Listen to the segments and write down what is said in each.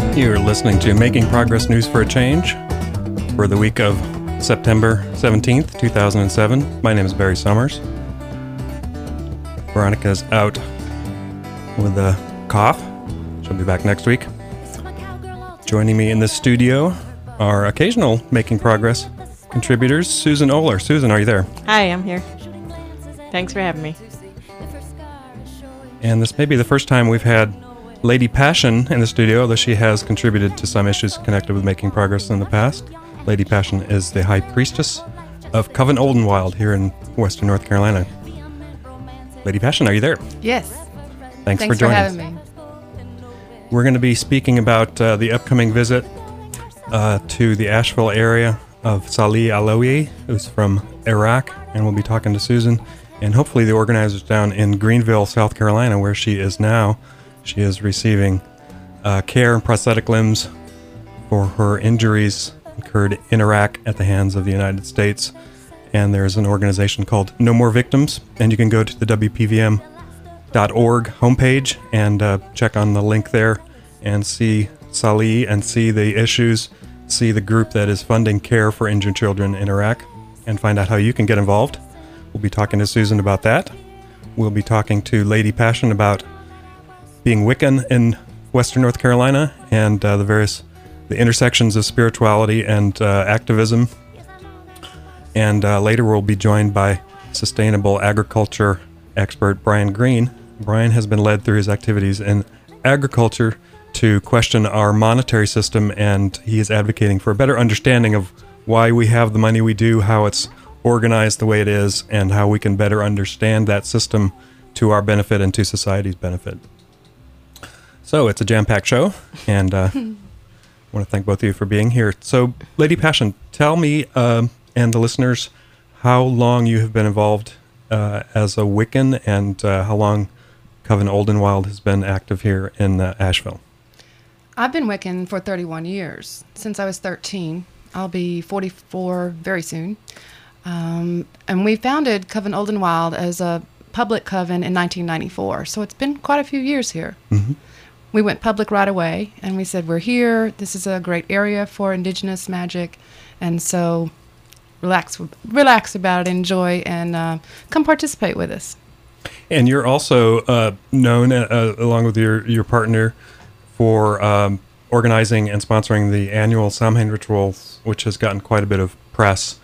You're listening to Making Progress News for a Change for the week of September 17th, 2007. My name is Barry Summers. Veronica's out with a cough. She'll be back next week. Joining me in the studio are occasional Making Progress contributors. Susan Oler. Susan, are you there? Hi, I'm here. Thanks for having me. And this may be the first time we've had Lady Passion in the studio, although she has contributed to some issues connected with Making Progress in the past. Lady Passion is the High Priestess of Coven Oldenwild here in Western North Carolina. Lady Passion, are you there? Yes. Thanks for joining us. Having me. We're going to be speaking about the upcoming visit to the Asheville area of Salih Alawi, who's from Iraq, and we'll be talking to Susan and hopefully the organizers down in Greenville, South Carolina, where she is now. She is receiving care and prosthetic limbs for her injuries incurred in Iraq at the hands of the United States. And there's an organization called No More Victims, and you can go to the WPVM.org homepage and check on the link there and see Salih and see the issues, see the group that is funding care for injured children in Iraq, and find out how you can get involved. We'll be talking to Susan about that. We'll be talking to Lady Passion about being Wiccan in Western North Carolina and the intersections of spirituality and activism. And later we'll be joined by sustainable agriculture expert Brian Green. Brian has been led through his activities in agriculture to question our monetary system, and he is advocating for a better understanding of why we have the money we do, how it's organized the way it is, and how we can better understand that system to our benefit and to society's benefit. So it's a jam-packed show, and I want to thank both of you for being here. So, Lady Passion, tell me and the listeners how long you have been involved as a Wiccan and how long Coven Oldenwild has been active here in Asheville. I've been Wiccan for 31 years, since I was 13. I'll be 44 very soon. And we founded Coven Oldenwild as a public coven in 1994, so it's been quite a few years here. Mm-hmm. We went public right away, and we said, we're here, this is a great area for indigenous magic, and so relax about it, enjoy, and come participate with us. And you're also known, along with your partner, for organizing and sponsoring the annual Samhain rituals, which has gotten quite a bit of press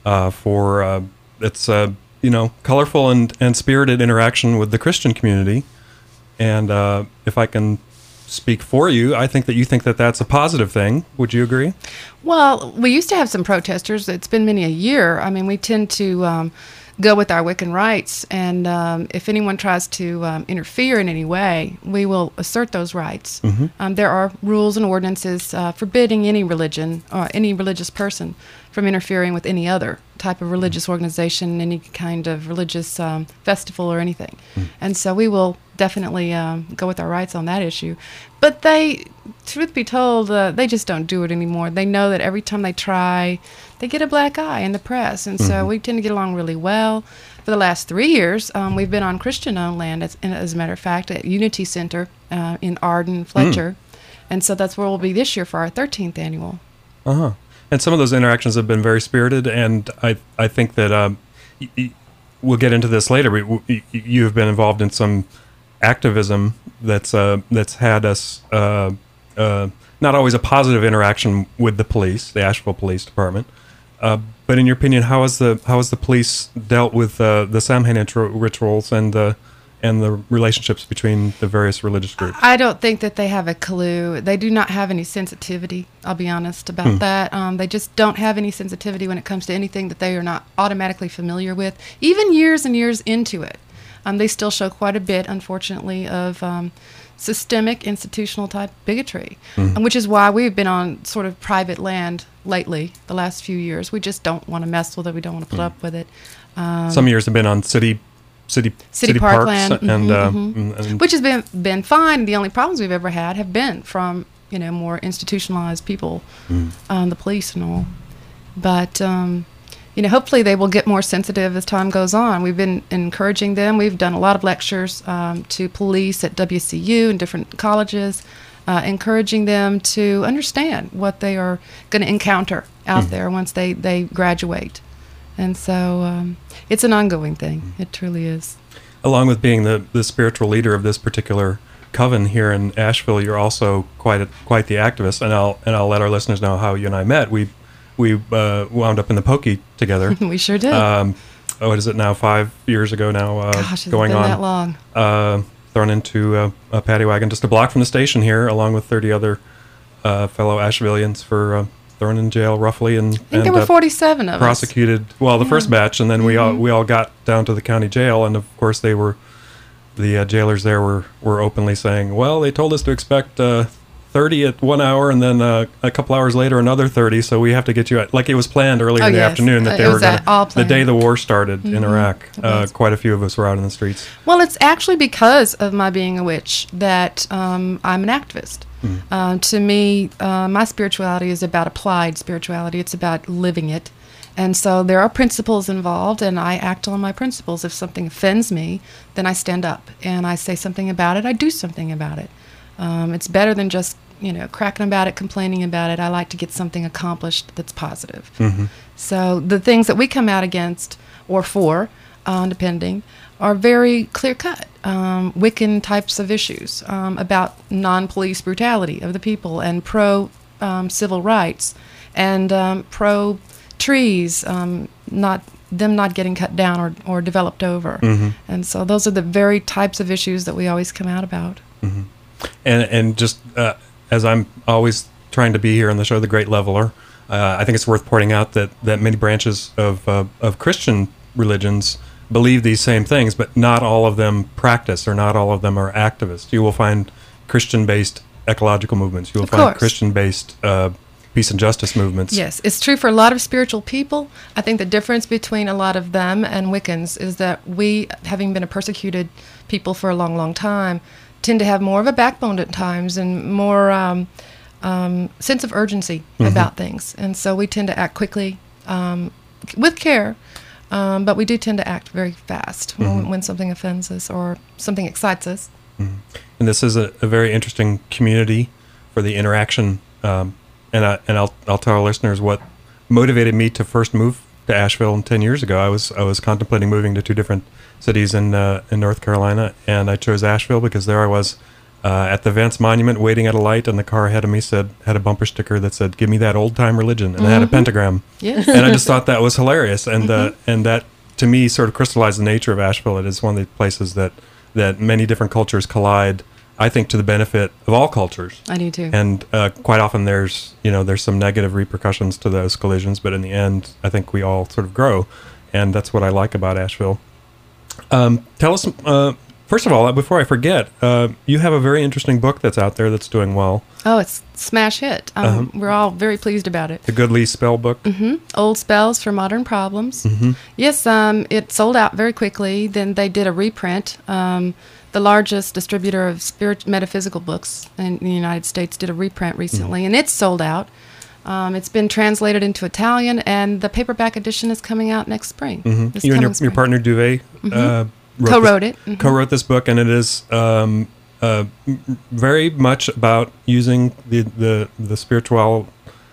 for its colorful and spirited interaction with the Christian community. And if I can speak for you, I think that that's a positive thing. Would you agree? Well, we used to have some protesters. It's been many a year. I mean, we tend to go with our Wiccan rights, and if anyone tries to interfere in any way, we will assert those rights. Mm-hmm. There are rules and ordinances forbidding any religion or any religious person from interfering with any other type of religious organization, any kind of religious festival or anything. Mm. And so we will definitely go with our rights on that issue. But truth be told, they just don't do it anymore. They know that every time they try, they get a black eye in the press. And so we tend to get along really well. For the last 3 years, we've been on Christian-owned land, as a matter of fact, at Unity Center in Arden, Fletcher. And so that's where we'll be this year for our 13th annual. Uh-huh. And some of those interactions have been very spirited, and I think that we'll get into this later. You have been involved in some activism that's had us not always a positive interaction with the police, the Asheville Police Department. But in your opinion, how has the police dealt with the Samhain rituals and the relationships between the various religious groups? I don't think that they have a clue. They do not have any sensitivity, I'll be honest about that. They just don't have any sensitivity when it comes to anything that they are not automatically familiar with, even years and years into it. They still show quite a bit, unfortunately, of systemic institutional type bigotry, which is why we've been on sort of private land lately, the last few years. We just don't want to mess with it. We don't want to put up with it. Some years have been on city parkland, and which has been fine. The only problems we've ever had have been from more institutionalized people, the police and all. But hopefully they will get more sensitive as time goes on. We've been encouraging them. We've done a lot of lectures to police at WCU and different colleges encouraging them to understand what they are going to encounter out there once they graduate. And so it's an ongoing thing. It truly is. Along with being the spiritual leader of this particular coven here in Asheville, you're also quite the activist. And I'll let our listeners know how you and I met. We wound up in the Pokey together. We sure did. What is it now? 5 years ago now. Gosh, it's going been on that long. Thrown into a paddy wagon just a block from the station here, along with 30 other fellow Ashevilleans for thrown in jail roughly, and I think there were 47 of us. Prosecuted. Well, the first batch, and then we all got down to the county jail, and of course the jailers there were openly saying, well, they told us to expect 30 at 1 hour, and then a couple hours later another 30, so we have to get you out. Like it was planned earlier in the afternoon that they were going to, the day the war started in Iraq, quite a few of us were out in the streets. Well, it's actually because of my being a witch that I'm an activist. To me, my spirituality is about applied spirituality. It's about living it. And so there are principles involved, and I act on my principles. If something offends me, then I stand up, and I say something about it. I do something about it. It's better than just, cracking about it, complaining about it. I like to get something accomplished that's positive. So the things that we come out against or for, depending, are very clear-cut. Wiccan types of issues about non-police brutality of the people, and pro-civil rights, and pro-trees, not getting cut down or developed over. And so those are the very types of issues that we always come out about. And just as I'm always trying to be here on the show, The Great Leveler, I think it's worth pointing out that many branches of Christian religions believe these same things, but not all of them practice, or not all of them are activists. You will find Christian-based ecological movements. You will find Christian-based peace and justice movements. Yes, it's true for a lot of spiritual people. I think the difference between a lot of them and Wiccans is that we, having been a persecuted people for a long, long time, tend to have more of a backbone at times, and more sense of urgency about things. And so we tend to act quickly, with care, but we do tend to act very fast when something offends us or something excites us. And this is a very interesting community for the interaction. And I'll tell our listeners what motivated me to first move to Asheville 10 years ago. I was contemplating moving to two different cities in North Carolina, and I chose Asheville because there I was at the Vance Monument waiting at a light, and the car ahead of me had a bumper sticker that said, "Give me that old time religion," and it had a pentagram. Yes. And I just thought that was hilarious, and that to me sort of crystallized the nature of Asheville. It is one of the places that many different cultures collide, I think, to the benefit of all cultures. I do too. And quite often there's some negative repercussions to those collisions, but in the end, I think we all sort of grow, and that's what I like about Asheville. Tell us, first of all, before I forget, you have a very interesting book that's out there that's doing well. Oh, it's smash hit. We're all very pleased about it. The Goodly Spell Book. Old Spells for Modern Problems. Yes, it sold out very quickly. Then they did a reprint. The largest distributor of metaphysical books in the United States did a reprint recently, and it's sold out. It's been translated into Italian, and the paperback edition is coming out next spring. You and your partner Duvet co-wrote this book, and it is very much about using the spiritual.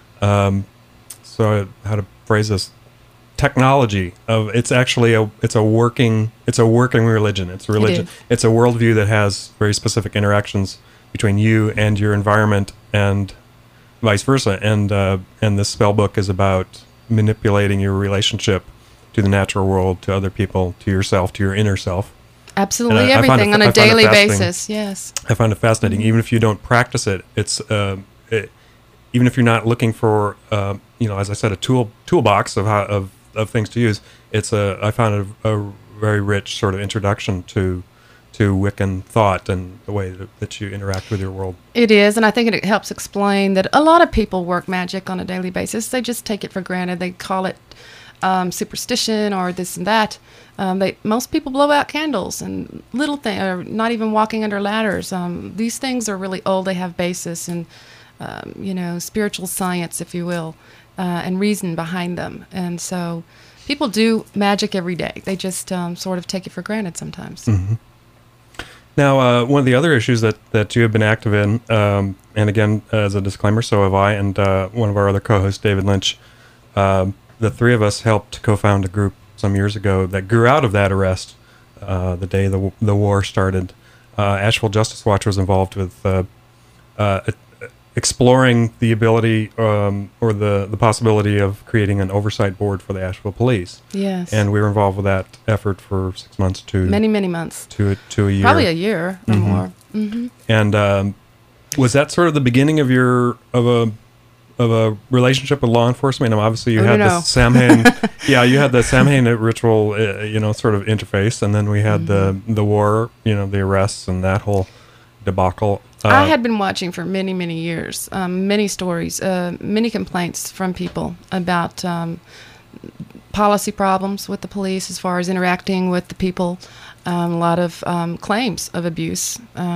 So how to phrase this? Technology of it's actually a working religion. It's a religion. It's a worldview that has very specific interactions between you and your environment, and vice versa. And this spell book is about manipulating your relationship to the natural world, to other people, to yourself, to your inner self. Absolutely, everything on a daily basis. Yes, I find it fascinating. Even if you don't practice it, even if you're not looking for, as I said, a toolbox of things to use. I found it a very rich sort of introduction to Wiccan thought and the way that you interact with your world. It is, and I think it helps explain that a lot of people work magic on a daily basis. They just take it for granted. They call it superstition or this and that. Most people blow out candles and little things, or not even walking under ladders. These things are really old. They have basis in, spiritual science, if you will, and reason behind them. And so people do magic every day. They just sort of take it for granted sometimes. Now, one of the other issues that you have been active in, and again, as a disclaimer, so have I, and one of our other co-hosts, David Lynch, the three of us helped co-found a group some years ago that grew out of that arrest the day the war started. Asheville Justice Watch was involved with exploring the ability or the possibility of creating an oversight board for the Asheville Police. Yes. And we were involved with that effort for 6 months to many months to a year, probably a year or more. And was that sort of the beginning of a relationship with law enforcement? And obviously, you had the Samhain, you had the Samhain ritual, sort of interface, and then we had the war, the arrests and that whole debacle. I had been watching for many years, many stories, many complaints from people about policy problems with the police as far as interacting with the people, a lot of claims of abuse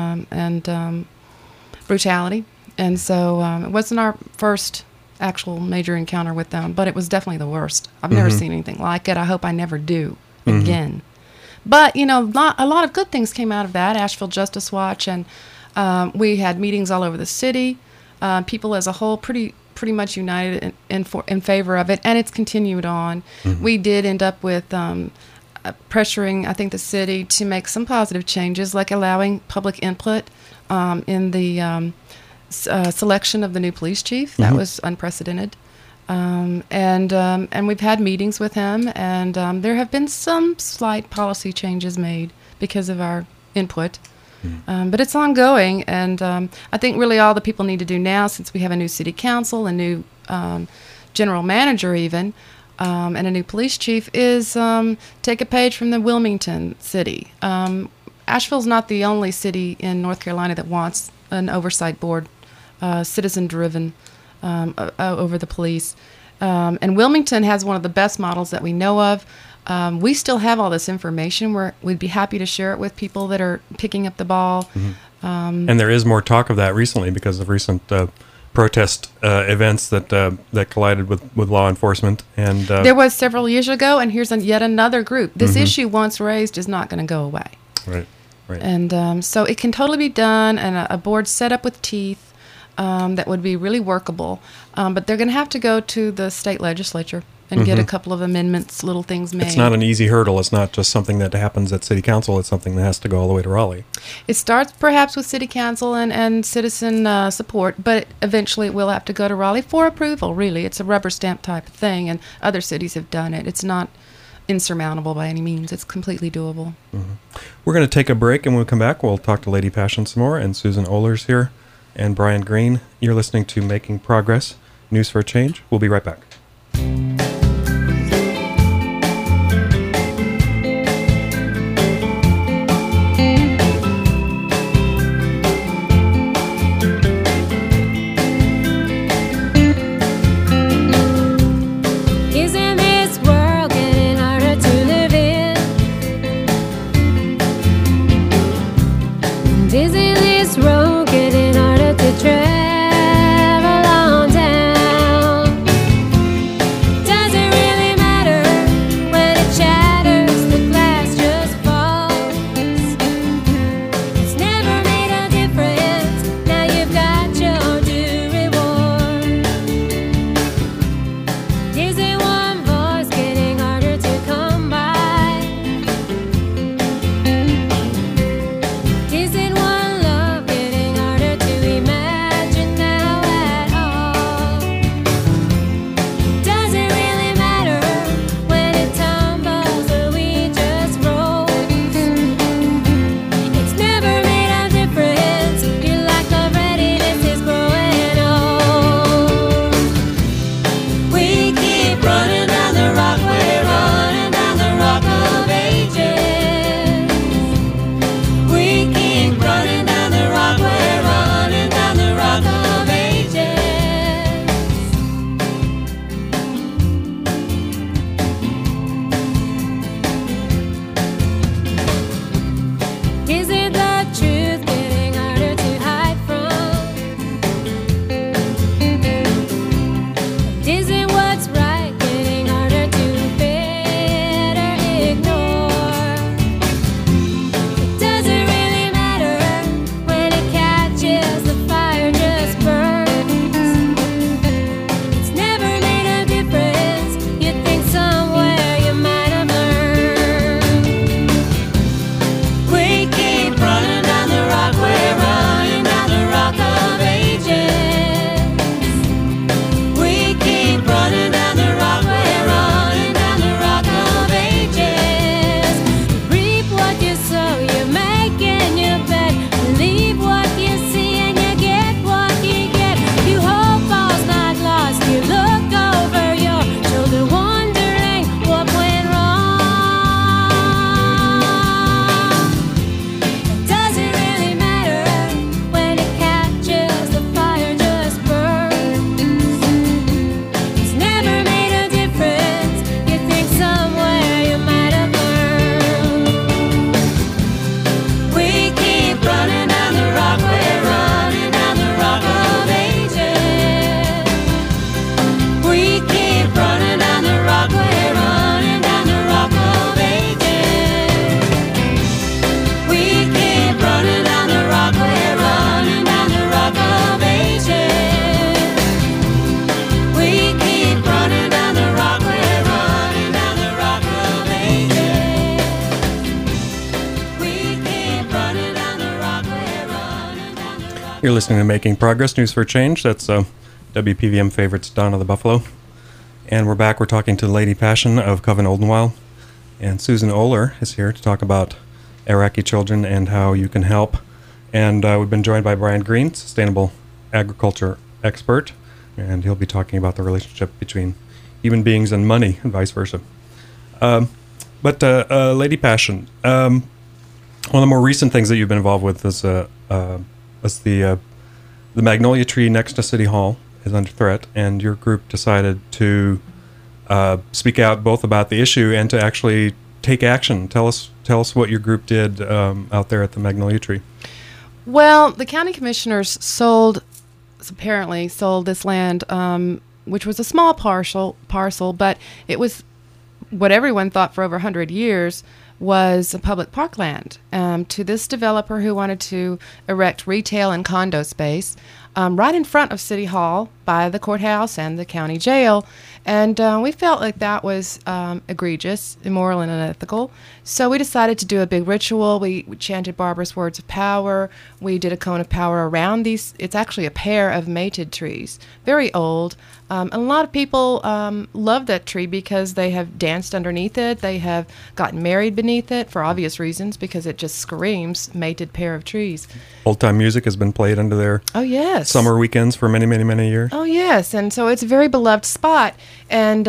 and brutality. And so it wasn't our first actual major encounter with them, but it was definitely the worst. I've never seen anything like it. I hope I never do again. But, a lot of good things came out of that, Asheville Justice Watch, and we had meetings all over the city. People as a whole pretty much united in favor of it, and it's continued on. We did end up with pressuring, I think, the city to make some positive changes, like allowing public input in the selection of the new police chief. That was unprecedented. And we've had meetings with him, and there have been some slight policy changes made because of our input. But it's ongoing, and I think really all the people need to do now, since we have a new city council, a new general manager even, and a new police chief, is take a page from the Wilmington city. Asheville's not the only city in North Carolina that wants an oversight board, citizen-driven, over the police. And Wilmington has one of the best models that we know of. We still have all this information. We'd be happy to share it with people that are picking up the ball. And there is more talk of that recently because of recent protest events that collided with law enforcement. And there was several years ago, and here's yet another group. This issue, once raised, is not going to go away. Right. And so it can totally be done, and a board set up with teeth that would be really workable. But they're going to have to go to the state legislature and get a couple of amendments, little things made. It's not an easy hurdle. It's not just something that happens at city council. It's something that has to go all the way to Raleigh. It starts perhaps with city council and citizen support, but eventually it will have to go to Raleigh for approval, really. It's a rubber stamp type of thing, and other cities have done it. It's not insurmountable by any means. It's completely doable. We're going to take a break, and when we come back, we'll talk to Lady Passion some more, and Susan Ohlers here, and Brian Green. You're listening to Making Progress, News for a Change. We'll be right back. Travel on down. You're listening to Making Progress, News for Change. That's WPVM favorites, Dawn of the Buffalo. And we're back. We're talking to Lady Passion of Coven Oldenwile. And Susan Oler is here to talk about Iraqi children and how you can help. And we've been joined by Brian Green, sustainable agriculture expert. And he'll be talking about the relationship between human beings and money and vice versa. But Lady Passion, one of the more recent things that you've been involved with is the magnolia tree next to City Hall is under threat, and your group decided to speak out both about the issue and to actually take action. Tell us what your group did out there at the magnolia tree. Well, the county commissioners apparently sold this land, which was a small parcel, but it was what everyone thought for over 100 years was a public parkland to this developer who wanted to erect retail and condo space right in front of City Hall by the courthouse and the county jail. And we felt like that was egregious, immoral, and unethical. So we decided to do a big ritual. We chanted barbarous words of power. We did a cone of power around these. It's actually a pair of mated trees, very old. And a lot of people love that tree because they have danced underneath it. They have gotten married beneath it for obvious reasons because it just screams mated pair of trees. Old-time music has been played under there. Oh, yes. Summer weekends for many, many, many years. Oh, yes. And so it's a very beloved spot. And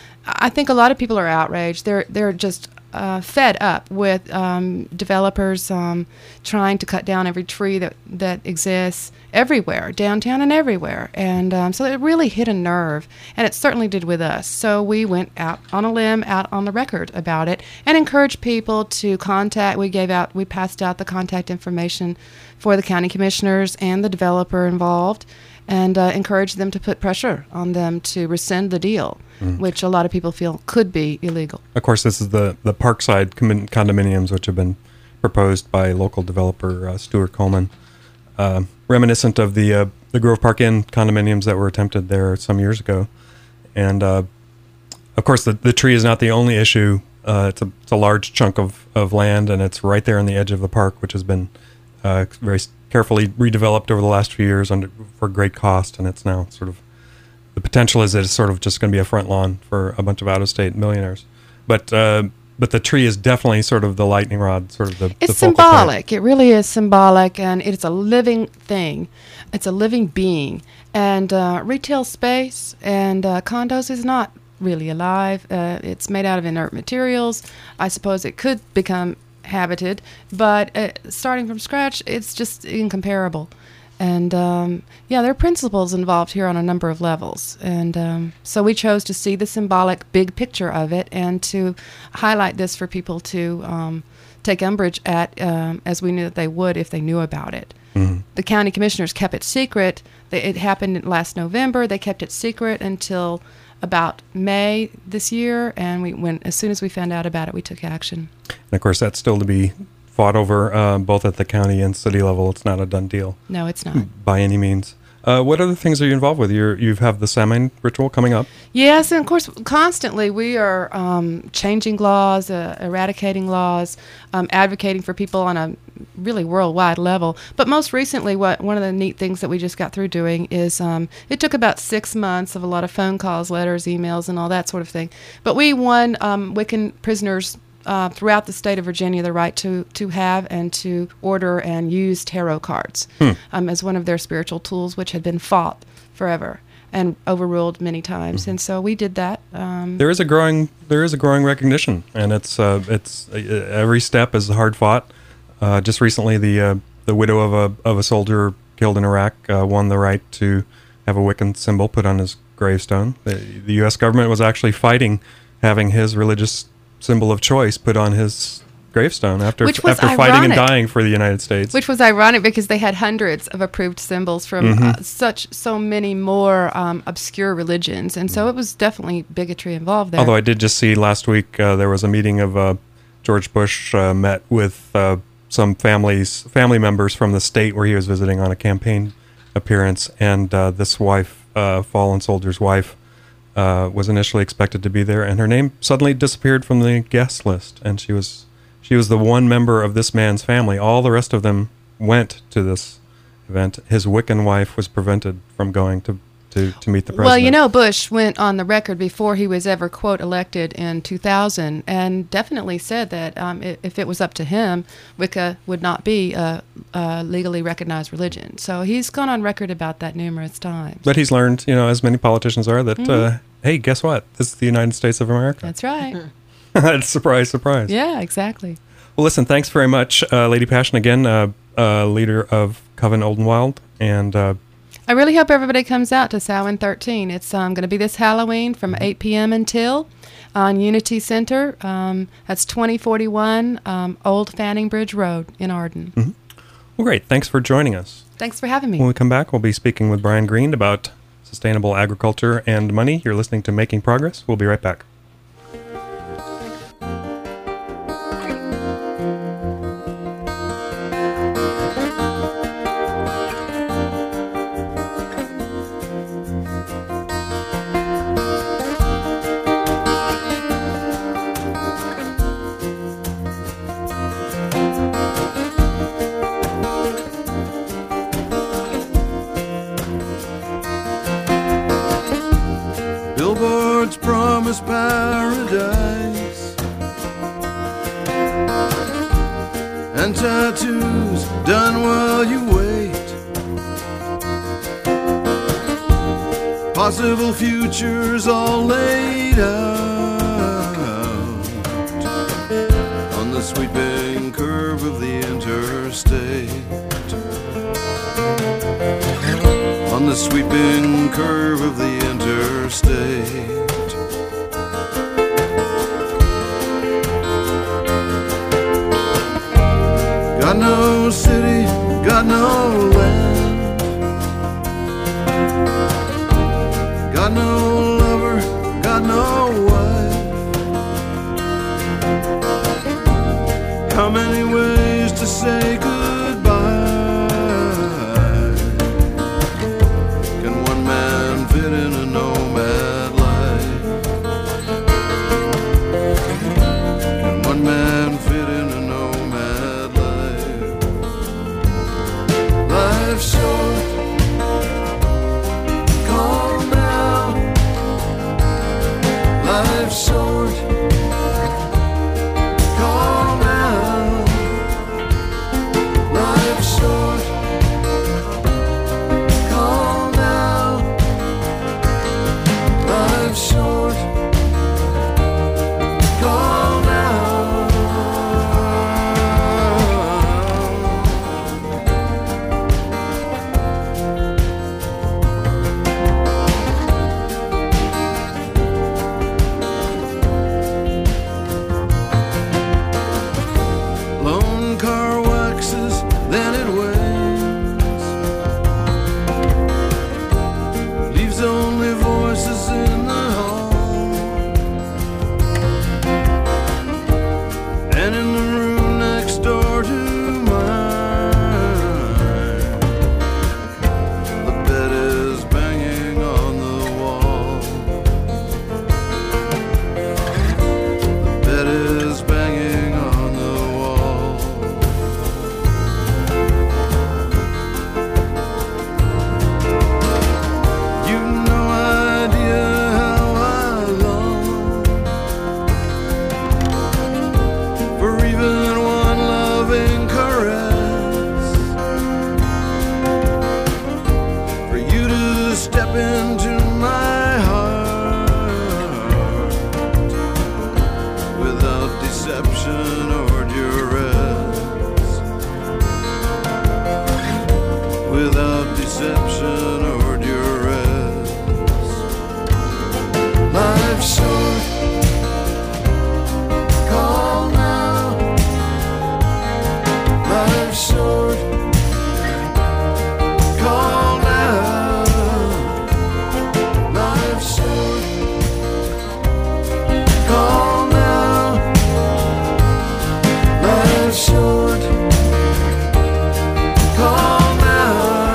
I think a lot of people are outraged. They're just fed up with developers trying to cut down every tree that exists everywhere, downtown and everywhere. And so it really hit a nerve, and it certainly did with us. So we went out on a limb, out on the record about it, and encouraged people to contact. We passed out the contact information for the county commissioners and the developer involved, and encouraged them to put pressure on them to rescind the deal, which a lot of people feel could be illegal. Of course, this is the Parkside condominiums, which have been proposed by local developer Stuart Coleman, reminiscent of the Grove Park Inn condominiums that were attempted there some years ago. And, of course, the tree is not the only issue. It's a large chunk of land, and it's right there on the edge of the park, which has been very carefully redeveloped over the last few years for great cost, and it's now sort of the potential is that it's sort of just going to be a front lawn for a bunch of out-of-state millionaires. But the tree is definitely sort of the lightning rod, sort of the It's the focal symbolic. point. It really is symbolic, and it's a living thing. It's a living being. And retail space and condos is not really alive. It's made out of inert materials. I suppose it could become habited, but starting from scratch, it's just incomparable. And there are principles involved here on a number of levels. And so we chose to see the symbolic big picture of it and to highlight this for people to take umbrage at, as we knew that they would if they knew about it. Mm-hmm. The county commissioners kept it secret. It happened last November. They kept it secret until about May this year, and as soon as we found out about it, we took action. And of course, that's still to be fought over both at the county and city level. It's not a done deal. No, it's not. By any means. What other things are you involved with? You have the Samhain ritual coming up? Yes, and of course, constantly we are changing laws, eradicating laws, advocating for people on a really worldwide level. But most recently, one of the neat things that we just got through doing is it took about 6 months of a lot of phone calls, letters, emails, and all that sort of thing. But we won Wiccan prisoners throughout the state of Virginia the right to have and to order and use tarot cards as one of their spiritual tools, which had been fought forever and overruled many times. And so we did that. There is a growing recognition, and it's every step is hard fought. Just recently, the widow of a soldier killed in Iraq won the right to have a Wiccan symbol put on his gravestone. The U.S. government was actually fighting having his religious symbol of choice put on his gravestone after fighting and dying for the United States. Which was ironic because they had hundreds of approved symbols from so many more obscure religions, and so it was definitely bigotry involved there. Although I did just see last week there was a meeting of George Bush met with some family members from the state where he was visiting on a campaign appearance, and this wife, fallen soldier's wife, was initially expected to be there, and her name suddenly disappeared from the guest list, and she was the one member of this man's family. All the rest of them went to this event, his Wiccan wife was prevented from going to meet the president. Well, you know, Bush went on the record before he was ever, quote, elected in 2000 and definitely said that if it was up to him, Wicca would not be a legally recognized religion. So he's gone on record about that numerous times. But he's learned, you know, as many politicians are, that, hey, guess what? This is the United States of America. That's right. Surprise, surprise. Yeah, exactly. Well, listen, thanks very much, Lady Passion, again, leader of Coven Oldenwild, and I really hope everybody comes out to Samhain 13. It's going to be this Halloween from 8 p.m. until on Unity Center. That's 2041 Old Fanning Bridge Road in Arden. Mm-hmm. Well, great. Thanks for joining us. Thanks for having me. When we come back, we'll be speaking with Brian Green about sustainable agriculture and money. You're listening to Making Progress. We'll be right back. Billboards promise paradise, and tattoos done while you wait. Possible futures all laid out on the sweeping curve of the interstate. On the sweeping curve of the interstate. Got no city, got no land, got no lover, got no wife. How many ways to say goodbye? Can one man fit in a nomad life? Can one man fit in a nomad life? Life's short, call now. Life's short, call now. Life's short, call now. Life's short, call now. Lone car waxes, then it wanes, leaves only voices in the hall, and in the room next door to mine, the bed is banging on the wall. The bed is banging on the wall. You've no idea how I long for even one loving caress, for you to step into my heart without deception or duress, without deception or duress. Life's short, call now. Life's short, call now. Life's short, call now. Life's short, call now.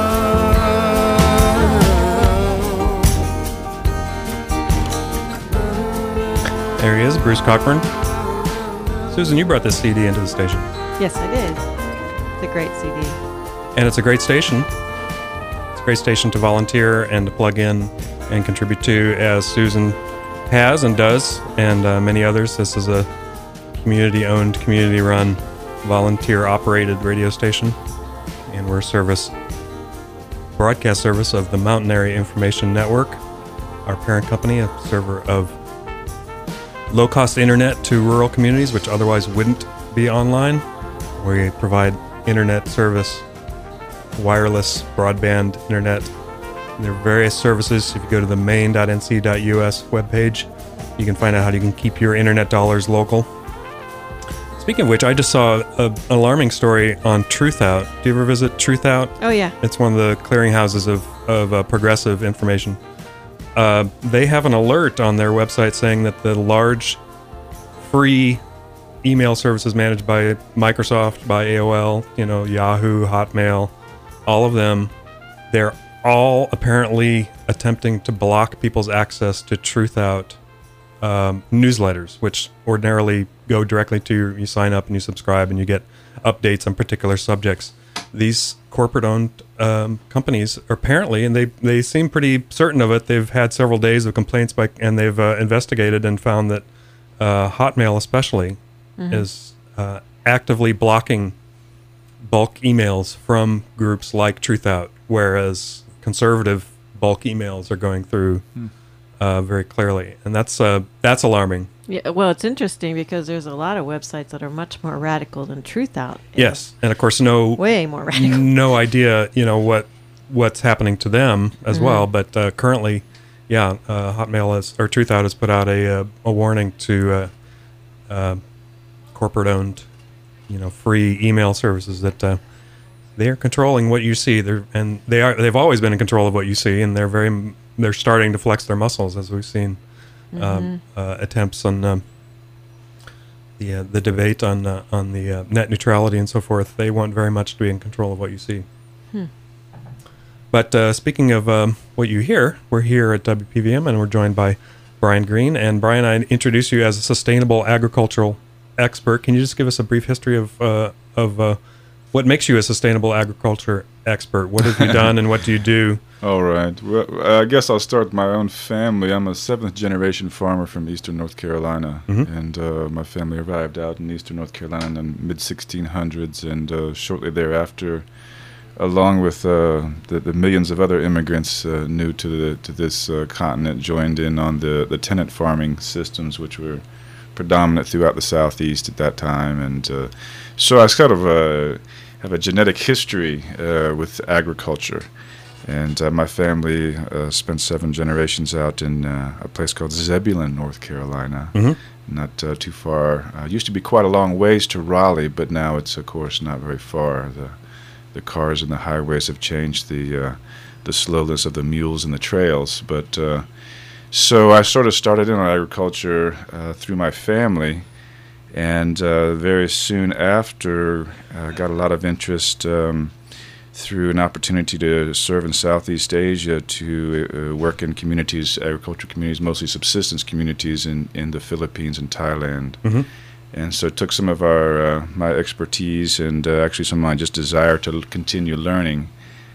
There he is, Bruce Cockburn. Susan, you brought this CD into the station. Yes, I did. It's a great CD. And it's a great station. It's a great station to volunteer and to plug in and contribute to, as Susan has and does, and many others. This is a community-owned, community-run, volunteer-operated radio station, and we're broadcast service of the Mountain Area Information Network, our parent company, a server of low-cost internet to rural communities which otherwise wouldn't be online. We provide internet service, wireless, broadband internet. And there are various services. If you go to the main.nc.us webpage, you can find out how you can keep your internet dollars local. Speaking of which, I just saw an alarming story on Truthout. Do you ever visit Truthout? Oh, yeah. It's one of the clearinghouses of progressive information. They have an alert on their website saying that the large free email services managed by Microsoft, by AOL, Yahoo, Hotmail, all of them, they're all apparently attempting to block people's access to Truthout newsletters, which ordinarily go directly to you sign up and you subscribe and you get updates on particular subjects. These corporate-owned companies apparently, and they seem pretty certain of it, they've had several days of complaints and they've investigated and found that Hotmail especially is actively blocking bulk emails from groups like Truthout, whereas conservative bulk emails are going through very clearly, and that's alarming. Yeah, well, it's interesting because there's a lot of websites that are much more radical than Truthout. Yes, and of course, way more radical. No idea, what's happening to them as well. But currently, Hotmail or Truthout has put out a warning to corporate-owned, free email services that they are controlling what you see. They've always been in control of what you see, and they're starting to flex their muscles, as we've seen attempts on the debate on the net neutrality and so forth. They want very much to be in control of what you see. But speaking of what you hear, we're here at WPVM, and we're joined by Brian Green. And Brian, I introduce you as a sustainable agricultural expert. Can you just give us a brief history of what makes you a sustainable agriculture expert? What have you done, and what do you do? All right. Well, I guess I'll start with my own family. I'm a 7th-generation farmer from eastern North Carolina, and my family arrived out in eastern North Carolina in the mid-1600s, and shortly thereafter, along with the millions of other immigrants new to this continent, joined in on the tenant farming systems, which were predominant throughout the southeast at that time, and so I sort of have a genetic history with agriculture. And my family spent 7 generations out in a place called Zebulon, North Carolina, not too far. Used to be quite a long ways to Raleigh, but now it's, of course, not very far. The cars and the highways have changed the slowness of the mules and the trails. But so I sort of started in on agriculture through my family, and very soon after got a lot of interest through an opportunity to serve in Southeast Asia, to work in communities, agricultural communities, mostly subsistence communities in the Philippines and Thailand. And so took some of my expertise and actually some of my just desire to continue learning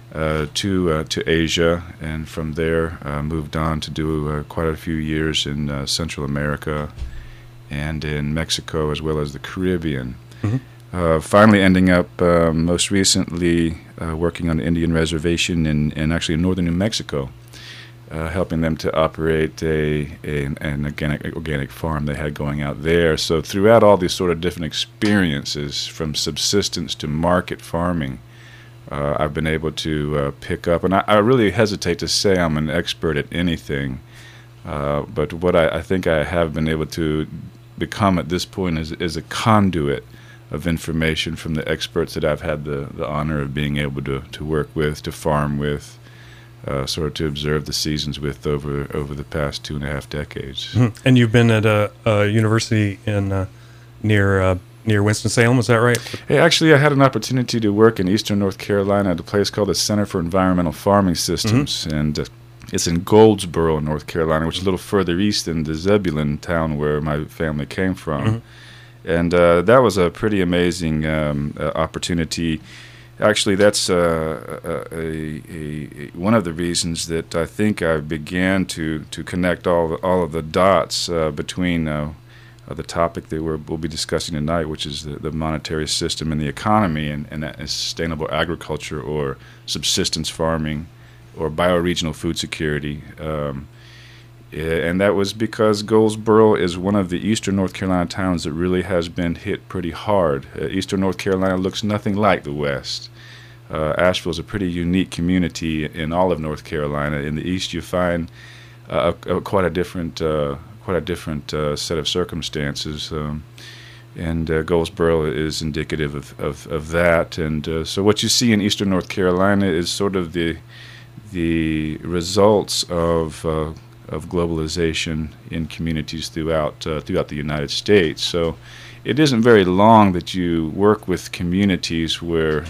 to Asia, and from there moved on to do quite a few years in Central America and in Mexico as well as the Caribbean. Finally ending up most recently working on the Indian reservation in actually in northern New Mexico, helping them to operate an organic farm they had going out there. So throughout all these sort of different experiences, from subsistence to market farming, I've been able to pick up, and I really hesitate to say I'm an expert at anything, but what I think I have been able to become at this point is a conduit of information from the experts that I've had the honor of being able to work with, to farm with, sort of to observe the seasons with over the past 2.5 decades. And you've been at a university in near Winston-Salem, is that right? Hey, actually, I had an opportunity to work in eastern North Carolina at a place called the Center for Environmental Farming Systems, and it's in Goldsboro, North Carolina, which is a little further east than the Zebulon town where my family came from. And that was a pretty amazing opportunity. Actually, that's one of the reasons that I think I began to connect all of the dots between the topic that we'll be discussing tonight, which is the monetary system and the economy, and sustainable agriculture or subsistence farming or bioregional food security. And that was because Goldsboro is one of the eastern North Carolina towns that really has been hit pretty hard. Eastern North Carolina looks nothing like the West. Asheville is a pretty unique community in all of North Carolina. In the east, you find quite a different set of circumstances, and Goldsboro is indicative of that. And so, what you see in eastern North Carolina is sort of the results of globalization in communities throughout the United States. So it isn't very long that you work with communities where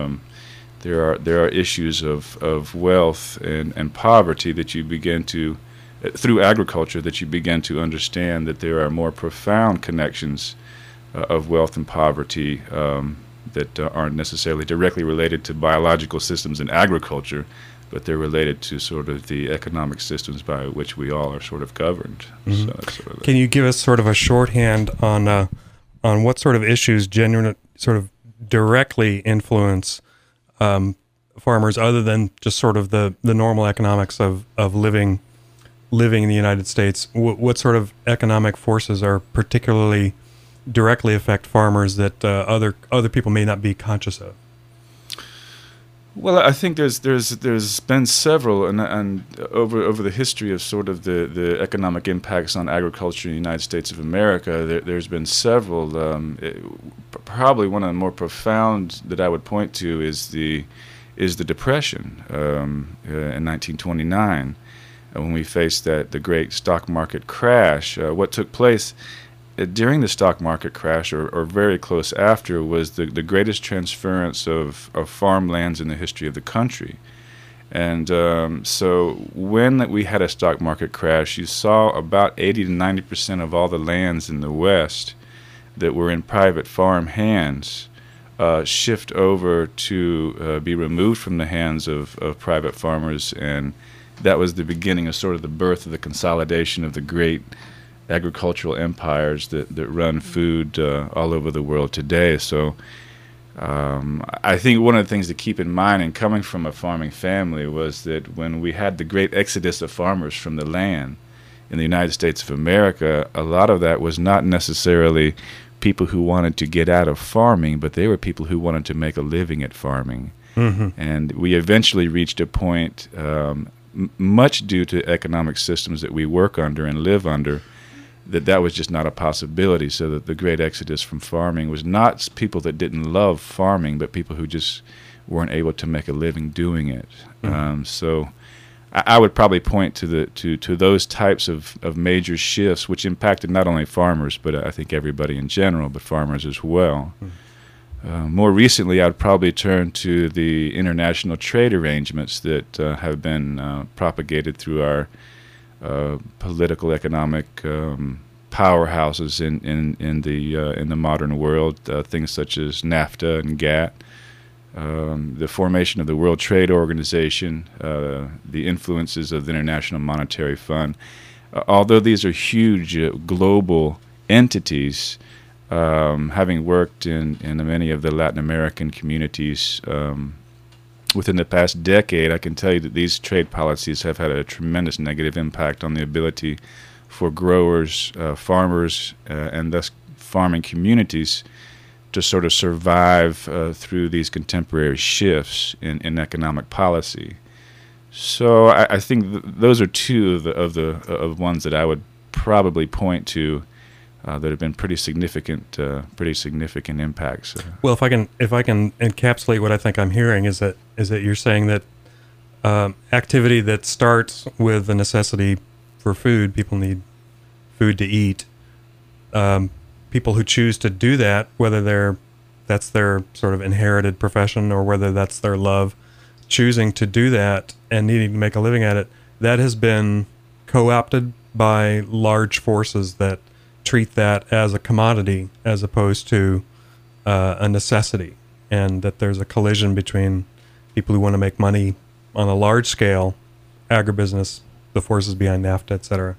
there are issues of wealth and poverty that you begin to, through agriculture, that you begin to understand that there are more profound connections of wealth and poverty that aren't necessarily directly related to biological systems in agriculture, but they're related to sort of the economic systems by which we all are sort of governed. Mm-hmm. So that's sort of Can you give us sort of a shorthand on what sort of issues sort of directly influence farmers, other than just sort of the normal economics of living in the United States? What sort of economic forces are particularly directly affect farmers that other people may not be conscious of? Well, I think there's been several, and over the history of sort of the economic impacts on agriculture in the United States of America, there's been several. Probably one of the more profound that I would point to is the Depression in 1929, when we faced the great stock market crash. What took place during the stock market crash, or very close after, was the greatest transference of farmlands in the history of the country. And so when we had a stock market crash, you saw about 80 to 90% of all the lands in the West that were in private farm hands shift over to be removed from the hands of private farmers. And that was the beginning of sort of the birth of the consolidation of the great agricultural empires that run food all over the world today. So I think one of the things to keep in mind, and coming from a farming family, was that when we had the great exodus of farmers from the land in the United States of America, a lot of that was not necessarily people who wanted to get out of farming, but they were people who wanted to make a living at farming. Mm-hmm. And we eventually reached a point, much due to economic systems that we work under and live under, that was just not a possibility. So that the great exodus from farming was not people that didn't love farming, but people who just weren't able to make a living doing it. Mm-hmm. So I would probably point to those types of major shifts, which impacted not only farmers, but I think everybody in general, but farmers as well. Mm-hmm. More recently, I would probably turn to the international trade arrangements that have been propagated through our political, economic powerhouses in the modern world, things such as NAFTA and GATT, the formation of the World Trade Organization, the influences of the International Monetary Fund. Although these are huge global entities, having worked in many of the Latin American communities within the past decade, I can tell you that these trade policies have had a tremendous negative impact on the ability for growers, farmers, and thus farming communities to sort of survive through these contemporary shifts in economic policy. So I think those are two of the ones that I would probably point to that have been pretty significant impacts. Well, if I can encapsulate what I think I'm hearing is that you're saying that activity that starts with the necessity for food, people need food to eat. People who choose to do that, whether that's their sort of inherited profession or whether that's their love, choosing to do that and needing to make a living at it, that has been co-opted by large forces that treat that as a commodity as opposed to a necessity. and that there's a collision between people who want to make money on a large scale, agribusiness, the forces behind NAFTA, et cetera,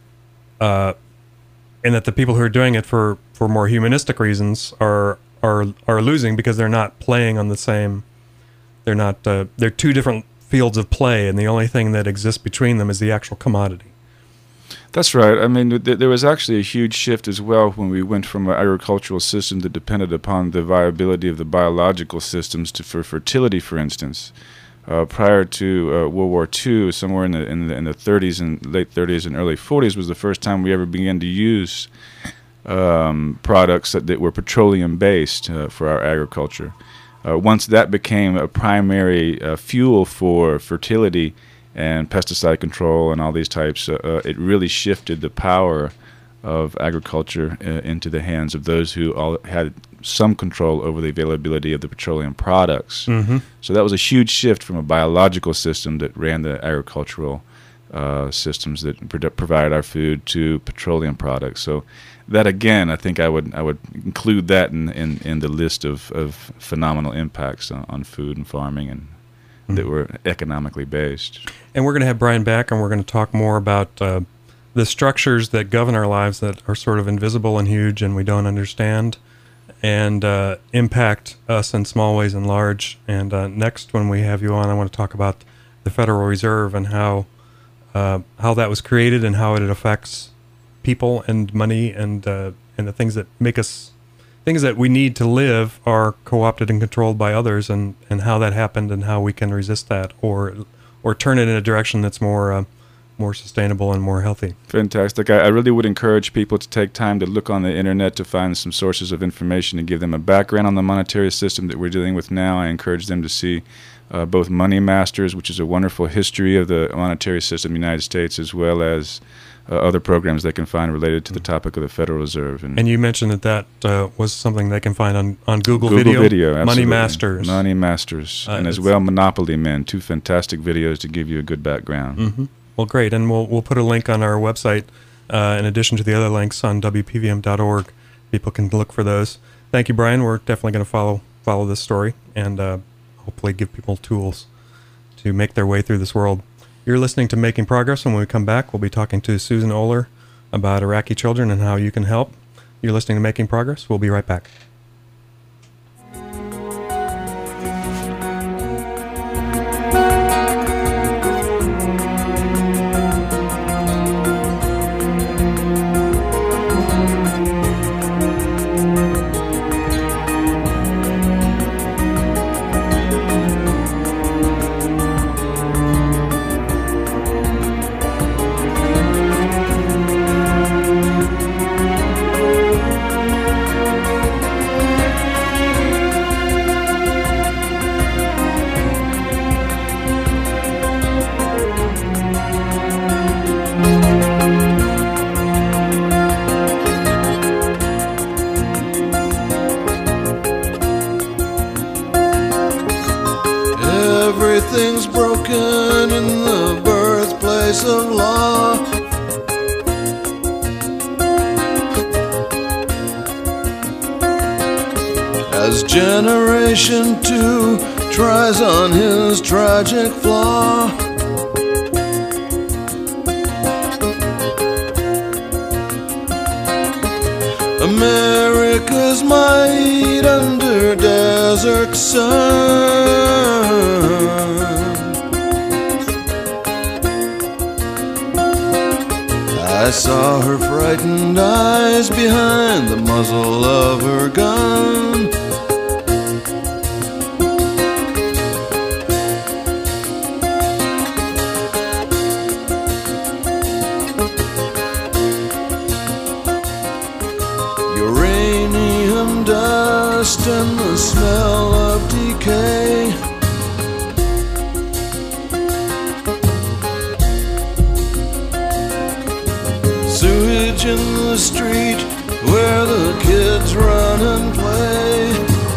and that the people who are doing it for more humanistic reasons are losing because they're not playing on the same. They're two different fields of play, and the only thing that exists between them is the actual commodity. That's right. I mean, there was actually a huge shift as well when we went from an agricultural system that depended upon the viability of the biological systems for fertility, for instance. Prior to World War II, somewhere in the 30s and late 30s and early 40s was the first time we ever began to use products that were petroleum-based for our agriculture. Once that became a primary fuel for fertility and pesticide control and all these types, it really shifted the power of agriculture into the hands of those who all had some control over the availability of the petroleum products. Mm-hmm. So that was a huge shift from a biological system that ran the agricultural systems that provided our food to petroleum products. So that, again, I think I would include that in the list of phenomenal impacts on food and farming and that were economically based. And we're going to have Brian back, and we're going to talk more about the structures that govern our lives that are sort of invisible and huge and we don't understand, and impact us in small ways and large. And next, when we have you on, I want to talk about the Federal Reserve and how that was created and how it affects people and money, and the things that make us, things that we need to live are co-opted and controlled by others, and how that happened and how we can resist that or turn it in a direction that's more sustainable and more healthy. Fantastic. I really would encourage people to take time to look on the internet to find some sources of information and give them a background on the monetary system that we're dealing with now. I encourage them to see both Money Masters, which is a wonderful history of the monetary system in the United States, as well as other programs they can find related to the topic of the Federal Reserve. And you mentioned that was something they can find on Google Video, absolutely. Money Masters, and as well Monopoly Men, two fantastic videos to give you a good background. Mm-hmm. Well, great, and we'll put a link on our website in addition to the other links on WPVM.org. People can look for those. Thank you, Brian. We're definitely going to follow this story and hopefully give people tools to make their way through this world. You're listening to Making Progress, and when we come back, we'll be talking to Susan Oler about Iraqi children and how you can help. You're listening to Making Progress. We'll be right back. Everything's broken in the birthplace of law. As Generation 2 tries on his tragic flaw, America's might under desert sun. I saw her frightened eyes behind the muzzle of her gun. Uranium dust and the smell of decay. Sewage in the street where the kids run and play.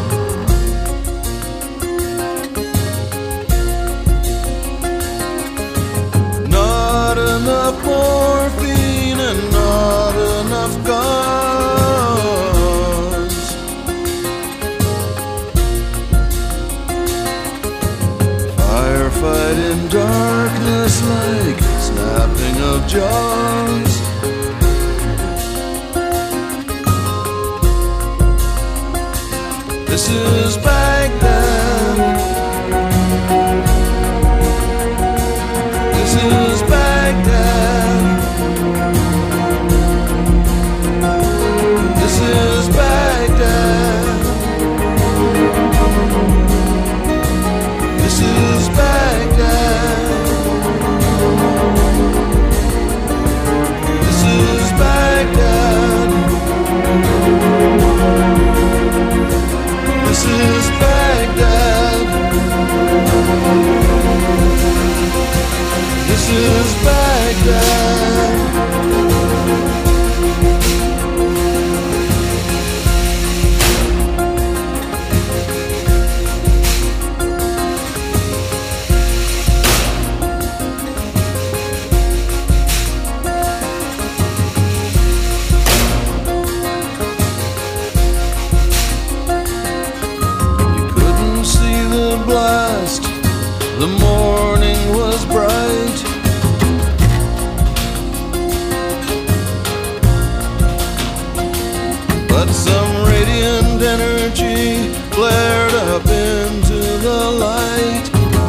Not enough morphine and not enough guns. jaws. This is Baghdad. This is Baghdad. This is Baghdad. This is Baghdad. This is Baghdad. This is Baghdad. This is Baghdad. Blast. The morning was bright. But some radiant energy flared up into the light.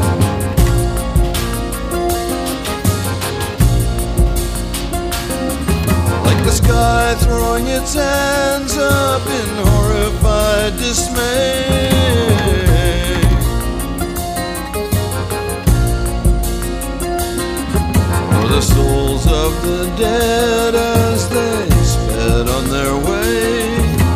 Like the sky throwing its hands up in horrified dismay. The souls of the dead as they sped on their way.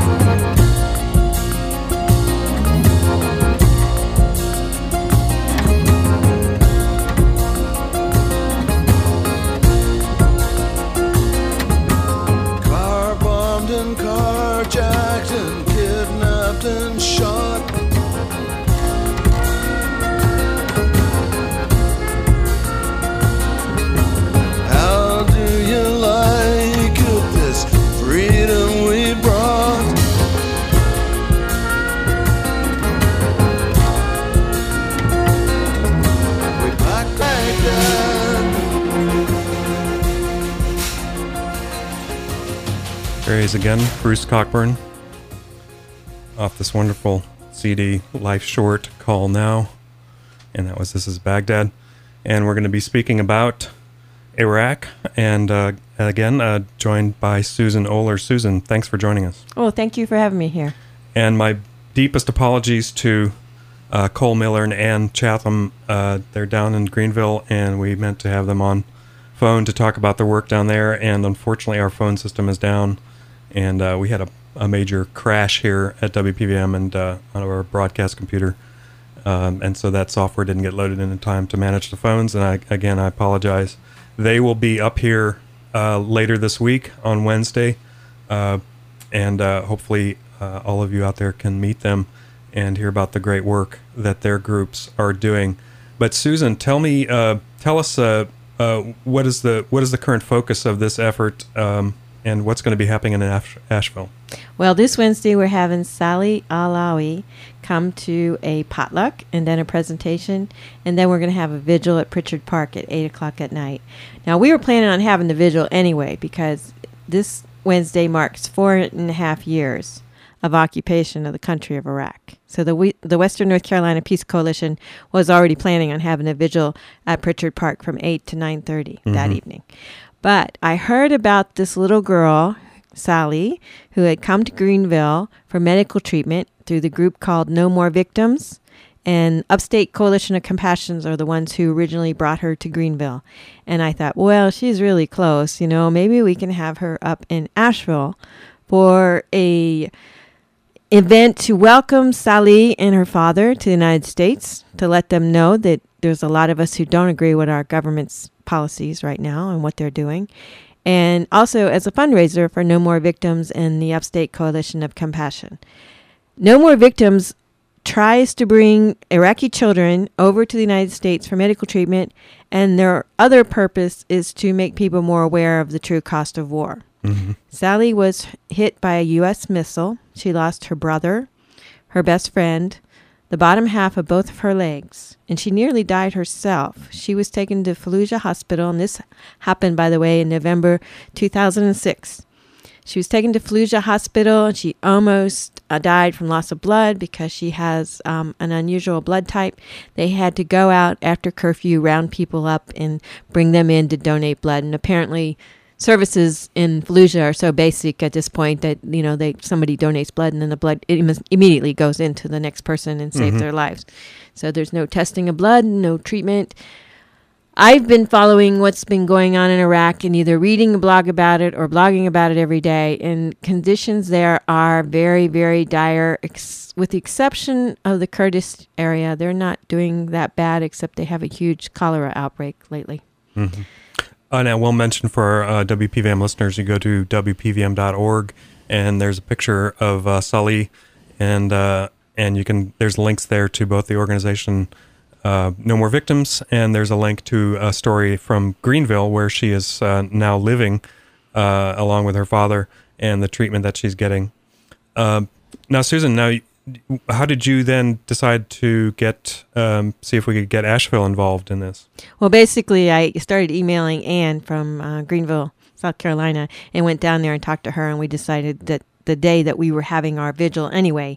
Car bombed and carjacked and kidnapped and shot. Freedom we brought. We packed Baghdad. There he is again, Bruce Cockburn, off this wonderful CD, Life Short, Call Now. And that was This is Baghdad. And we're going to be speaking about Iraq, and again, joined by Susan Oler. Susan, thanks for joining us. Oh, thank you for having me here. And my deepest apologies to Cole Miller and Ann Chatham. They're down in Greenville, and we meant to have them on phone to talk about their work down there, and unfortunately our phone system is down, and we had a major crash here at WPVM and on our broadcast computer. And so that software didn't get loaded in time to manage the phones, and I apologize. They will be up here later this week on Wednesday, and hopefully all of you out there can meet them and hear about the great work that their groups are doing. But Susan, tell us what is the current focus of this effort, and what's going to be happening in Asheville? Well, this Wednesday we're having Sally Alawi come to a potluck and then a presentation, and then we're going to have a vigil at Pritchard Park at 8 o'clock at night. Now, we were planning on having the vigil anyway because this Wednesday marks 4.5 years of occupation of the country of Iraq. So the Western North Carolina Peace Coalition was already planning on having a vigil at Pritchard Park from 8 to 9:30 that evening. But I heard about this little girl, Sally, who had come to Greenville for medical treatment through the group called No More Victims, and Upstate Coalition of Compassions are the ones who originally brought her to Greenville. And I thought, well, she's really close, maybe we can have her up in Asheville for a event to welcome Sally and her father to the United States, to let them know that there's a lot of us who don't agree with our government's policies right now and what they're doing. And also as a fundraiser for No More Victims and the Upstate Coalition of Compassion. No More Victims tries to bring Iraqi children over to the United States for medical treatment, and their other purpose is to make people more aware of the true cost of war. Sally was hit by a U.S. missile. She lost her brother, her best friend, the bottom half of both of her legs, and she nearly died herself. She was taken to Fallujah Hospital, and this happened, by the way, in November 2006. She was taken to Fallujah Hospital, and she almost died from loss of blood because she has an unusual blood type. They had to go out after curfew, round people up, and bring them in to donate blood. And apparently, services in Fallujah are so basic at this point that somebody donates blood, and then the blood immediately goes into the next person and saves their lives. So there's no testing of blood, no treatment. I've been following what's been going on in Iraq and either reading a blog about it or blogging about it every day. And conditions there are very, very dire, with the exception of the Kurdish area. They're not doing that bad, except they have a huge cholera outbreak lately. Mm-hmm. Now, we'll mention for our WPVM listeners, you go to WPVM.org, and there's a picture of Salih, and there's links there to both the organization No More Victims, and there's a link to a story from Greenville where she is now living along with her father and the treatment that she's getting. Now, Susan, how did you then decide to see if we could get Asheville involved in this? Well, basically, I started emailing Ann from Greenville, South Carolina, and went down there and talked to her, and we decided that the day that we were having our vigil anyway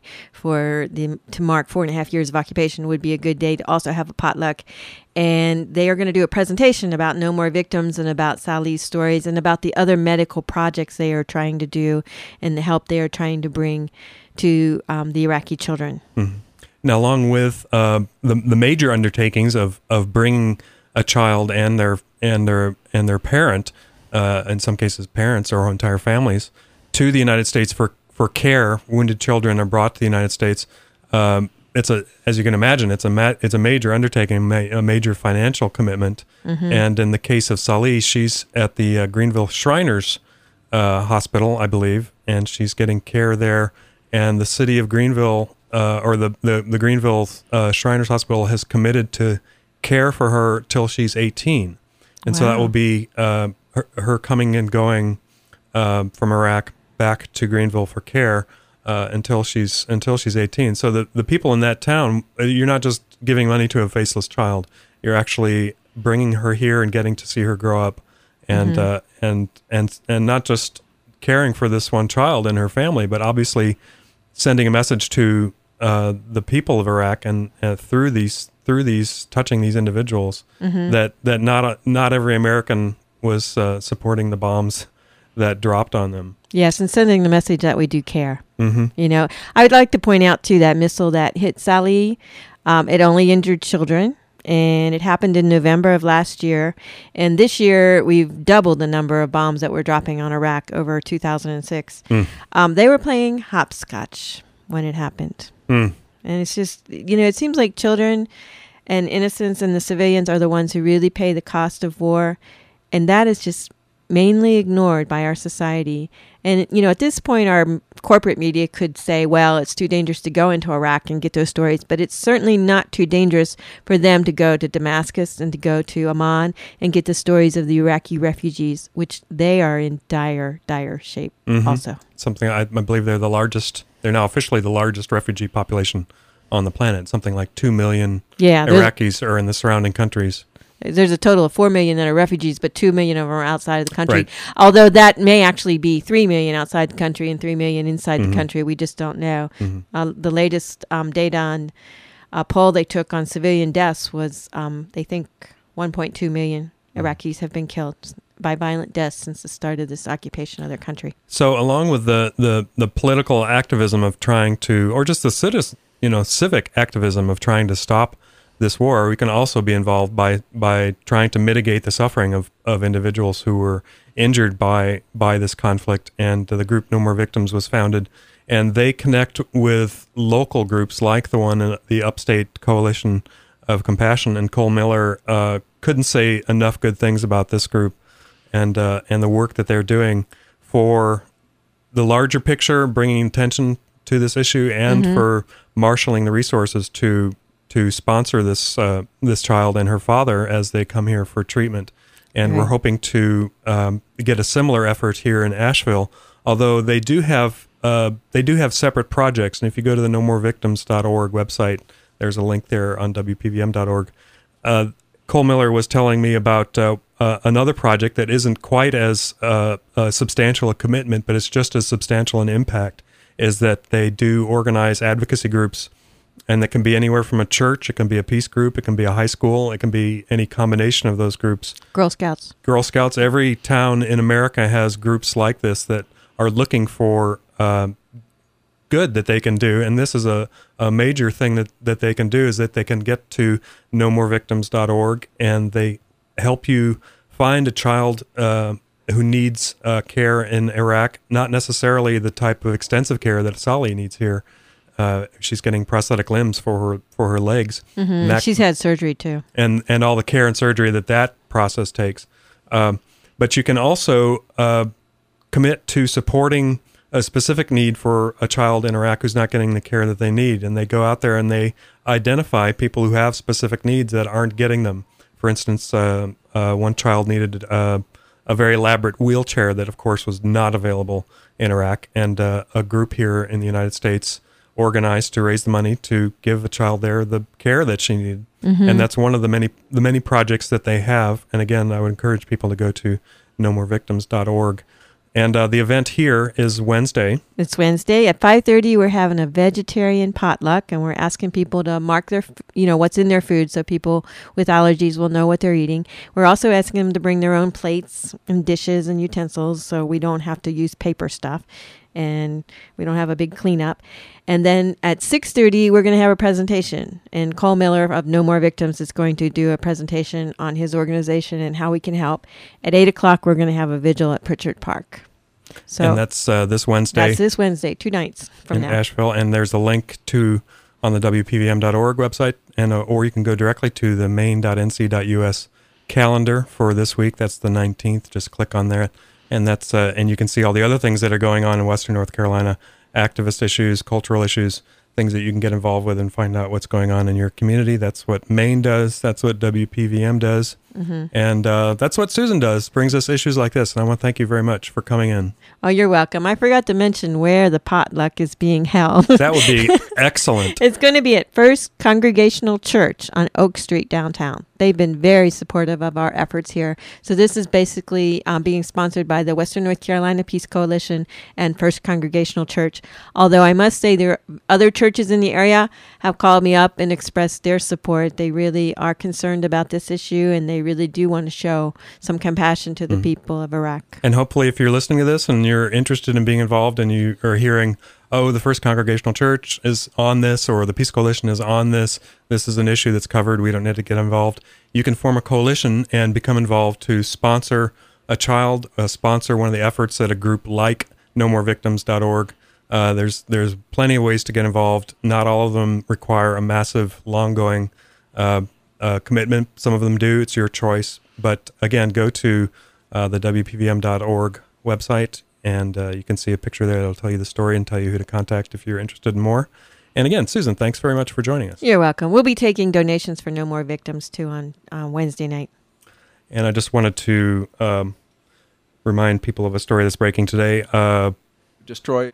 to mark 4.5 years of occupation would be a good day to also have a potluck. And they are going to do a presentation about No More Victims and about Salih's stories and about the other medical projects they are trying to do and the help they are trying to bring to the Iraqi children. Mm-hmm. Now, along with the major undertakings of bringing a child and their parent, in some cases parents or entire families, to the United States for care, wounded children are brought to the United States. As you can imagine, it's a major undertaking, a major financial commitment. Mm-hmm. And in the case of Salih, she's at the Greenville Shriners Hospital, I believe, and she's getting care there. And the city of Greenville, or the Greenville Shriners Hospital, has committed to care for her till she's 18, and so that will be her coming and going from Iraq back to Greenville for care until she's 18. So the people in that town, you're not just giving money to a faceless child. You're actually bringing her here and getting to see her grow up, and and not just caring for this one child and her family, but obviously sending a message to the people of Iraq and through these touching these individuals that not every American was supporting the bombs that dropped on them. Yes, and sending the message that we do care. Mm-hmm. I would like to point out, too, that missile that hit Salih, it only injured children, and it happened in November of last year. And this year, we've doubled the number of bombs that we're dropping on Iraq over 2006. They were playing hopscotch when it happened. And it's just, it seems like children and innocents and the civilians are the ones who really pay the cost of war. And that is just mainly ignored by our society. And, at this point, our corporate media could say, well, it's too dangerous to go into Iraq and get those stories. But it's certainly not too dangerous for them to go to Damascus and to go to Amman and get the stories of the Iraqi refugees, which they are in dire, dire shape also. Something I believe they're now officially the largest refugee population on the planet. Something like 2 million Iraqis are in the surrounding countries. There's a total of 4 million that are refugees, but 2 million of them are outside of the country. Right. Although that may actually be 3 million outside the country and 3 million inside the country. We just don't know. The latest data on a poll they took on civilian deaths was they think 1.2 million Iraqis have been killed by violent deaths since the start of this occupation of their country. So along with the political activism of trying to, or just the civic activism of trying to stop this war, we can also be involved by trying to mitigate the suffering of individuals who were injured by this conflict. And the group No More Victims was founded, and they connect with local groups like the one in the Upstate Coalition of Compassion. And Cole Miller couldn't say enough good things about this group and the work that they're doing for the larger picture, bringing attention to this issue, and for marshaling the resources to sponsor this child and her father as they come here for treatment. And we're hoping to get a similar effort here in Asheville, although they do have separate projects. And if you go to the nomorevictims.org website, There's a link there on WPVM.org. Cole Miller was telling me about another project that isn't quite as substantial a commitment, but it's just as substantial an impact, is that they do organize advocacy groups, and that can be anywhere from a church, it can be a peace group, it can be a high school, it can be any combination of those groups. Girl Scouts. Girl Scouts. Every town in America has groups like this that are looking for good that they can do, and this is a major thing that they can do, is that they can get to nomorevictims.org, and they help you find a child who needs care in Iraq, not necessarily the type of extensive care that Sally needs here. She's getting prosthetic limbs for her legs. Mm-hmm. She's had surgery too, and all the care and surgery that process takes. But you can also commit to supporting a specific need for a child in Iraq who's not getting the care that they need, and they go out there and they identify people who have specific needs that aren't getting them. For instance, one child needed a very elaborate wheelchair that, of course, was not available in Iraq, and a group here in the United States organized to raise the money to give the child there the care that she needed. Mm-hmm. And that's one of the many projects that they have. And again, I would encourage people to go to nomorevictims.org. And the event here is Wednesday. It's Wednesday at 5:30. We're having a vegetarian potluck, and we're asking people to mark their, what's in their food, so people with allergies will know what they're eating. We're also asking them to bring their own plates and dishes and utensils, so we don't have to use paper stuff, and we don't have a big cleanup. And then at 6:30, we're going to have a presentation. And Cole Miller of No More Victims is going to do a presentation on his organization and how we can help. At 8 o'clock, we're going to have a vigil at Pritchard Park. So and that's this Wednesday. That's this Wednesday, 2 nights from now. In Asheville. And there's a link on the WPVM.org website, and or you can go directly to the maine.nc.us calendar for this week. That's the 19th. Just click on there. And that's and you can see all the other things that are going on in Western North Carolina, activist issues, cultural issues, things that you can get involved with and find out what's going on in your community. That's what Maine does. That's what WPVM does. Mm-hmm. And that's what Susan does, brings us issues like this. And I want to thank you very much for coming in. Oh, you're welcome. I forgot to mention where the potluck is being held. That would be excellent. It's going to be at First Congregational Church on Oak Street downtown. They've been very supportive of our efforts here. So this is basically being sponsored by the Western North Carolina Peace Coalition and First Congregational Church. Although I must say there are other churches in the area have called me up and expressed their support. They really are concerned about this issue, and they really do want to show some compassion to the people of Iraq. And hopefully if you're listening to this and you're interested in being involved and you are hearing, oh, the First Congregational Church is on this, or the Peace Coalition is on this is an issue that's covered, we don't need to get involved, you can form a coalition and become involved to sponsor a child, sponsor one of the efforts at a group like nomorevictims.org. There's plenty of ways to get involved. Not all of them require a massive, long-going commitment. Some of them do. It's your choice. But again, go to the WPVM.org website, and you can see a picture there that'll tell you the story and tell you who to contact if you're interested in more. And again, Susan, thanks very much for joining us. You're welcome. We'll be taking donations for No More Victims, too, on Wednesday night. And I just wanted to remind people of a story that's breaking today. Destroy.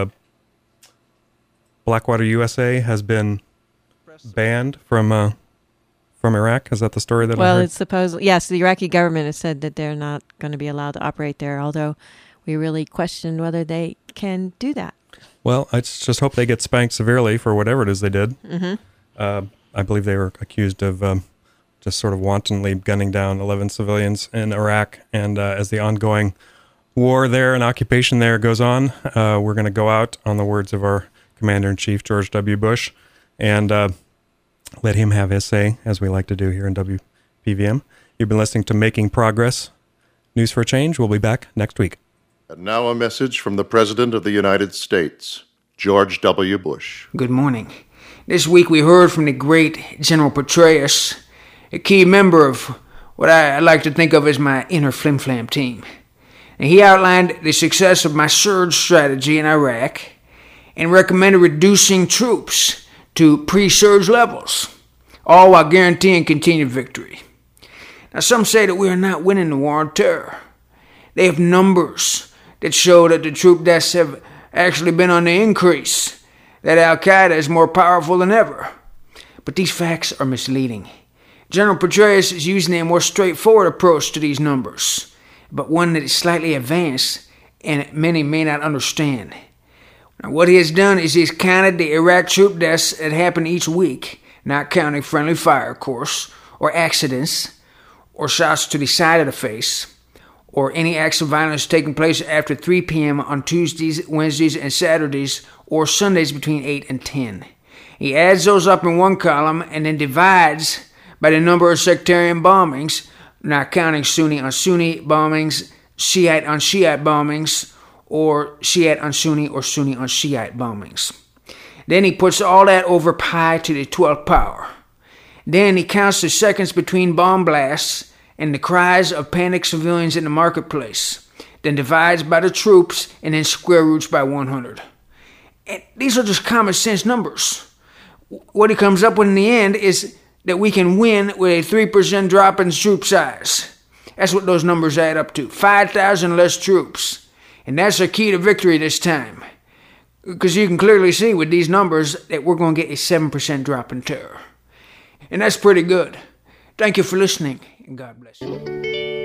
Blackwater USA has been banned from Iraq. Is that the story that I heard? Well, it's supposedly, yes, the Iraqi government has said that they're not going to be allowed to operate there, although we really question whether they can do that. Well, I just hope they get spanked severely for whatever it is they did. Mm-hmm. I believe they were accused of just sort of wantonly gunning down 11 civilians in Iraq. And as the ongoing war there and occupation there goes on, we're going to go out, on the words of our Commander-in-Chief, George W. Bush, and let him have his say, as we like to do here in WPVM. You've been listening to Making Progress, News for a Change. We'll be back next week. And now a message from the President of the United States, George W. Bush. Good morning. This week we heard from the great General Petraeus, a key member of what I like to think of as my inner flim-flam team. And he outlined the success of my surge strategy in Iraq and recommended reducing troops to pre-surge levels, all while guaranteeing continued victory. Now, some say that we are not winning the war on terror. They have numbers that show that the troop deaths have actually been on the increase, that Al-Qaeda is more powerful than ever. but these facts are misleading. General Petraeus is using a more straightforward approach to these numbers, but one that is slightly advanced and many may not understand. Now, what he has done is he's counted the Iraq troop deaths that happen each week, not counting friendly fire, of course, or accidents, or shots to the side of the face, or any acts of violence taking place after 3 p.m. on Tuesdays, Wednesdays, and Saturdays, or Sundays between 8 and 10. He adds those up in one column and then divides by the number of sectarian bombings, not counting Sunni on Sunni bombings, Shiite on Shiite bombings, or Shiite on Sunni or Sunni on Shiite bombings. Then he puts all that over pi to the 12th power. Then he counts the seconds between bomb blasts and the cries of panicked civilians in the marketplace, then divides by the troops and then square roots by 100. And these are just common sense numbers. What he comes up with in the end is that we can win with a 3% drop in troop size. That's what those numbers add up to. 5,000 less troops. And that's the key to victory this time. Because you can clearly see with these numbers that we're going to get a 7% drop in terror. And that's pretty good. Thank you for listening, and God bless you.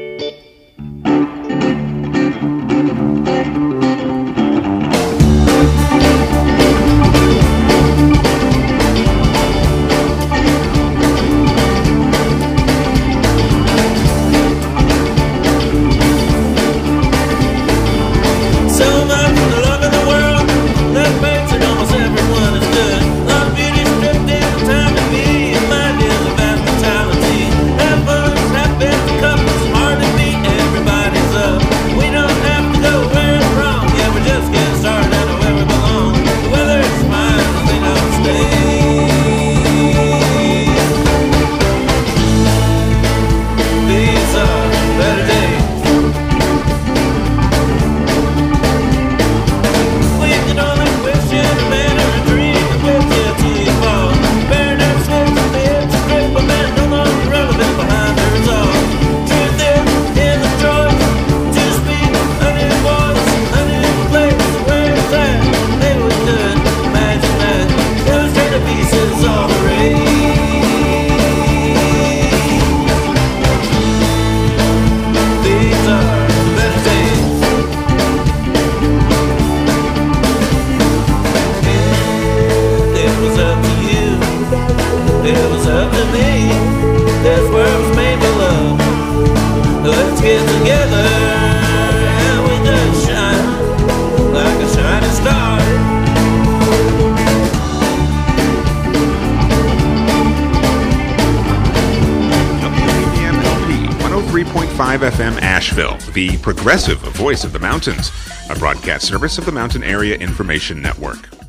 FM Asheville, the progressive voice of the mountains, a broadcast service of the Mountain Area Information Network.